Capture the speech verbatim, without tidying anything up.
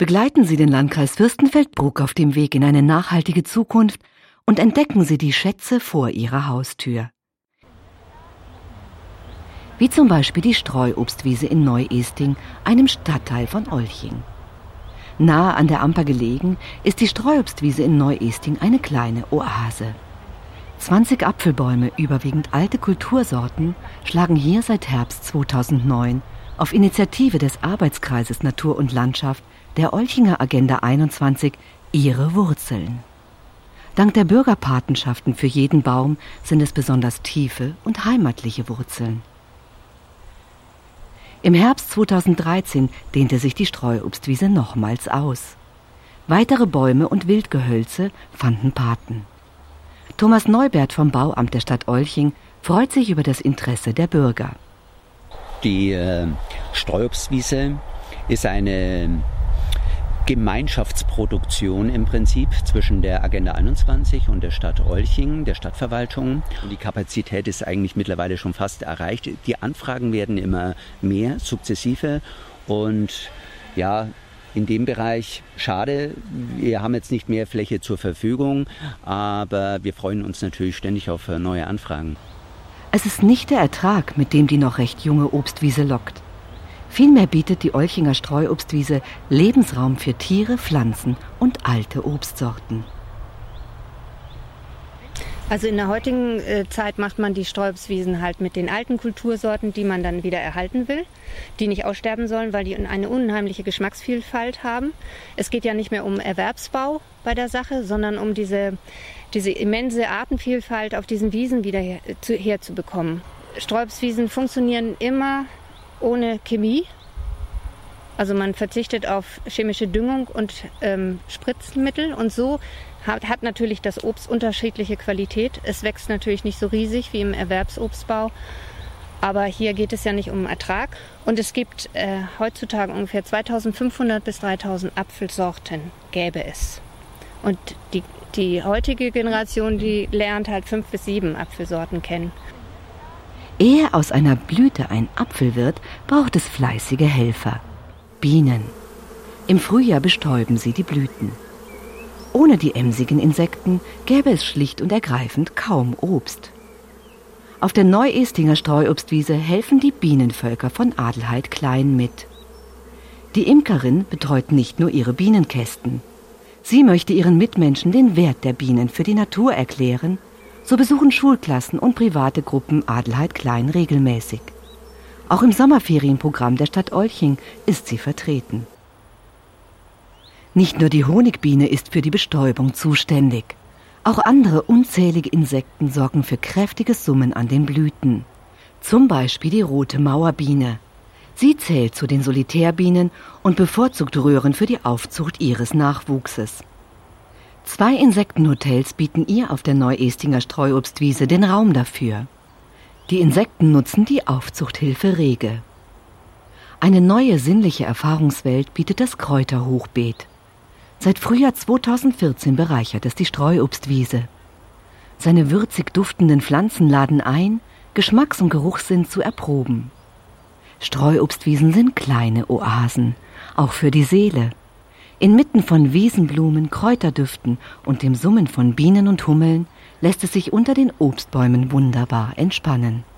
Begleiten Sie den Landkreis Fürstenfeldbruck auf dem Weg in eine nachhaltige Zukunft und entdecken Sie die Schätze vor Ihrer Haustür. Wie zum Beispiel die Streuobstwiese in Neu-Esting, einem Stadtteil von Olching. Nahe an der Amper gelegen ist die Streuobstwiese in Neu-Esting eine kleine Oase. zwanzig Apfelbäume, überwiegend alte Kultursorten, schlagen hier seit Herbst zweitausendneun auf Initiative des Arbeitskreises Natur und Landschaft der Olchinger Agenda einundzwanzig ihre Wurzeln. Dank der Bürgerpatenschaften für jeden Baum sind es besonders tiefe und heimatliche Wurzeln. Im Herbst zweitausenddreizehn dehnte sich die Streuobstwiese nochmals aus. Weitere Bäume und Wildgehölze fanden Paten. Thomas Neubert vom Bauamt der Stadt Olching freut sich über das Interesse der Bürger. Die äh, Streuobstwiese ist eine Gemeinschaftsproduktion im Prinzip zwischen der Agenda einundzwanzig und der Stadt Olching, der Stadtverwaltung. Und die Kapazität ist eigentlich mittlerweile schon fast erreicht. Die Anfragen werden immer mehr, sukzessive. Und ja, in dem Bereich, schade, wir haben jetzt nicht mehr Fläche zur Verfügung, aber wir freuen uns natürlich ständig auf neue Anfragen. Es ist nicht der Ertrag, mit dem die noch recht junge Obstwiese lockt. Vielmehr bietet die Olchinger Streuobstwiese Lebensraum für Tiere, Pflanzen und alte Obstsorten. Also in der heutigen äh, Zeit macht man die Streuobstwiesen halt mit den alten Kultursorten, die man dann wieder erhalten will, die nicht aussterben sollen, weil die eine unheimliche Geschmacksvielfalt haben. Es geht ja nicht mehr um Erwerbsbau bei der Sache, sondern um diese, diese immense Artenvielfalt auf diesen Wiesen wieder her, zu, herzubekommen. Streuobstwiesen funktionieren immer ohne Chemie. Also man verzichtet auf chemische Düngung und ähm, Spritzmittel und so hat, hat natürlich das Obst unterschiedliche Qualität. Es wächst natürlich nicht so riesig wie im Erwerbsobstbau, aber hier geht es ja nicht um Ertrag. Und es gibt äh, heutzutage ungefähr zweitausendfünfhundert bis dreitausend Apfelsorten, gäbe es. Und die, die heutige Generation, die lernt halt fünf bis sieben Apfelsorten kennen. Ehe aus einer Blüte ein Apfel wird, braucht es fleißige Helfer. Bienen. Im Frühjahr bestäuben sie die Blüten. Ohne die emsigen Insekten gäbe es schlicht und ergreifend kaum Obst. Auf der Neu-Estinger Streuobstwiese helfen die Bienenvölker von Adelheid Klein mit. Die Imkerin betreut nicht nur ihre Bienenkästen. Sie möchte ihren Mitmenschen den Wert der Bienen für die Natur erklären. So besuchen Schulklassen und private Gruppen Adelheid Klein regelmäßig. Auch im Sommerferienprogramm der Stadt Olching ist sie vertreten. Nicht nur die Honigbiene ist für die Bestäubung zuständig. Auch andere unzählige Insekten sorgen für kräftiges Summen an den Blüten. Zum Beispiel die rote Mauerbiene. Sie zählt zu den Solitärbienen und bevorzugt Röhren für die Aufzucht ihres Nachwuchses. Zwei Insektenhotels bieten ihr auf der Neu-Estinger Streuobstwiese den Raum dafür. Die Insekten nutzen die Aufzuchthilfe rege. Eine neue sinnliche Erfahrungswelt bietet das Kräuterhochbeet. Seit Frühjahr zweitausendvierzehn bereichert es die Streuobstwiese. Seine würzig duftenden Pflanzen laden ein, Geschmacks- und Geruchssinn zu erproben. Streuobstwiesen sind kleine Oasen, auch für die Seele. Inmitten von Wiesenblumen, Kräuterdüften und dem Summen von Bienen und Hummeln lässt es sich unter den Obstbäumen wunderbar entspannen.